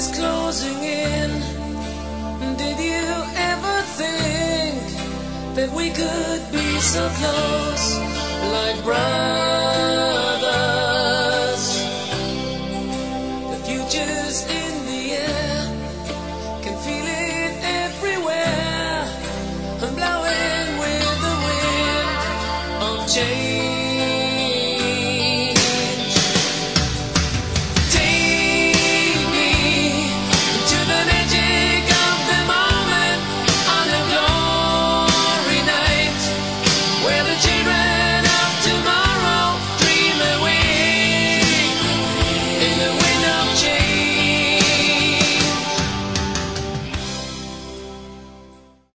is closing in. Did you ever think that we could be so close, like brothers? The future's in the air.